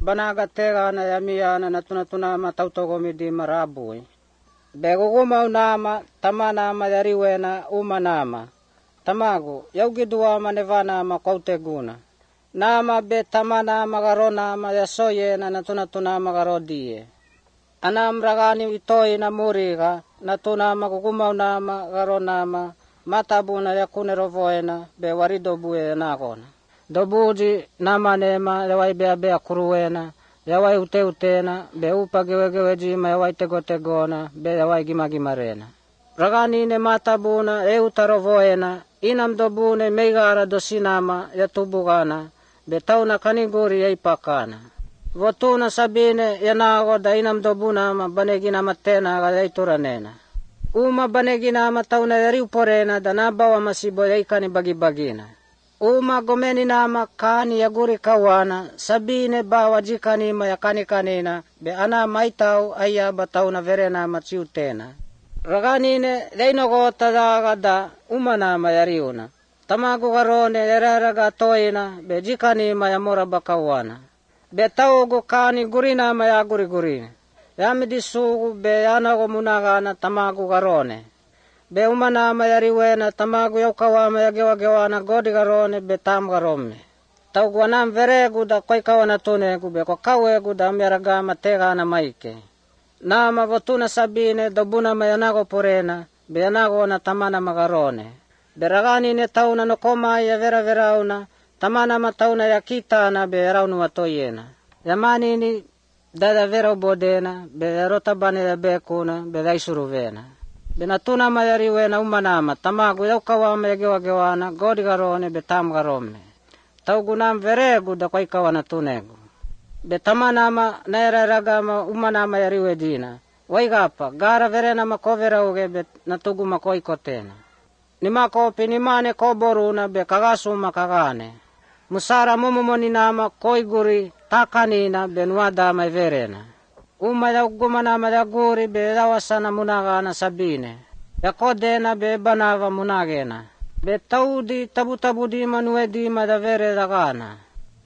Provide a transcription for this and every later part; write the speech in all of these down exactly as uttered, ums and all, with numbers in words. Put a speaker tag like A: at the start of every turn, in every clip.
A: banaga tegana yamiana na tunatunama tautogomi di marabui. Beguguma unama tamanama yariwena umanama. Tamagu yaugiduama nevanama kauteguna. Nama be tamanama garonama yasoyena na tunatunama garodie. Anam ragani itoi na muriga na tunama guguma unama garonama matabuna yakune rovoena be waridobue nagona. Dobuji nama nema yawai bea bea kuruena, yawai ute utena, be upa gewe gewe jima yawai tego tegona, be yawai gima gimarena. Ragani ne matabuna e utarovoena, inam dobune meigara dosinama yatubugana, be tauna kaniguri yaipakana. Votuna sabine yanago da inam dobunama banegina matena gadaituranena. Uma banegina matauna yari uporena da nabawa masibo yaikani bagibagina. Uma gomeni nama kani yaguri kawana, sabine bawa jikani mayakani kanina, be ana maitau aya batauna verena matsiutena. Raganine reinogo tadaga da uma nama yariuna. Tamagu garone yararaga toina, be jikani mayamora bakawana. Be taugo kani gurina mayaguri gurine. Yamidi sugu be yanago munagana tamagu garone. Be umana mayariwena tamagu yaukawama yagewa gewana godi garone be tam garome. Tau guanam veregu da koi kawana tunegu be ko kawegu da amyaragama tegana maike. Nama votuna sabine dobuna mayanago porena be yanago na tamana magarone. Be ragani ne tauna no koma ya vera verauna tamana matauna ya kitana be raunu watoyena. Yamani ni dada vera bodena be rota bane ya bekuna be daisuruvena. Benatuna mayariwena umanama tamagu yaukawama yagewa gewana godi garone betam garome. Taugunam veregu da koi kawana tunegu. Betamanama nairaragama umanama yariwedina. Waigapa gara verena makovera uge bet natugu makoi kotena. Nima kopi nimane koboruna be kagasuma kagane. Musara mumumoni nama koi guri takanina benuada mai verena. Uma yaugumana mayaguri be yawasana munagana sabine. Yakodena be banava munagena. Be taudi tabu tabu di manue di madavere dagana.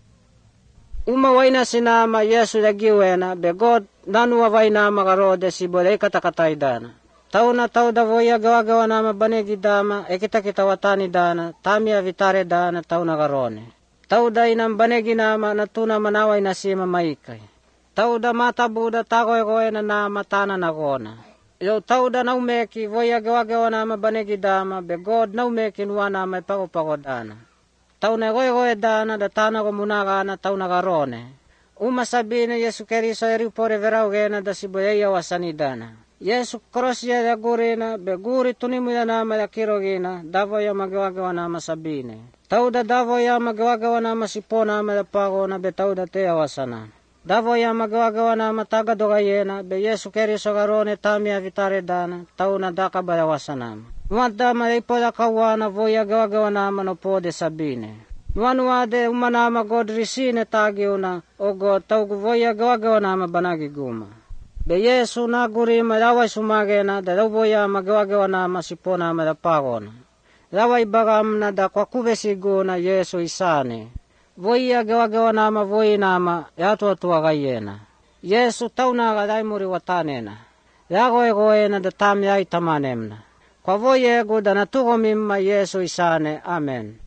A: Uma waina sinama Yesu yagiwena be God nanua waina magarode sibole katakataidana. Tauna tauda voya gawa gawa nama banegi dama ekita kita watani dana tamia vitare dana tauna garone. Tauda inam banegi nama natuna manawa inasima maikai. Tauda mata buda tagoe goe na nama tana nagona. Yo tauda naumeki voya gewa gewa nama banegi dama be God naumeki nuwa nama ipago pago dana. Tauna goe goe dana da tana go munagana tauna garone. Uma sabine Yesu Keriso eripore veraugena da siboyeya wasani dana. Yesu krosia ya gurina be guri tunimu ya nama ya kirogina davo ya magawa gewa nama sabine. Tauda davo ya magawa gewa nama sipona nama ya pago na be tauda te ya wasana. Davo ya magawa nama taga dogayena be Yesu Keriso garone tamia vitare dana tauna daka bayawasanama. Nuadama ipoda kawana voya gawa nama no pode sabine. Nuanuade umanama God risine tagiuna o God taugu voya gawa nama banagi guma. Be Yesu na gurima yawai sumagena da voya magawa nama sipona nama da pagona. Yawai bagamna da kwa kuvesiguna Yesu isane. Voia gawa gawa nama voi nama yatua tua gayena. Yesu tauna gadai muri watanena. Yagoe goena da tam yai tamanemna. Kwa voie gu da natugo mimma Yesu isane. Amen.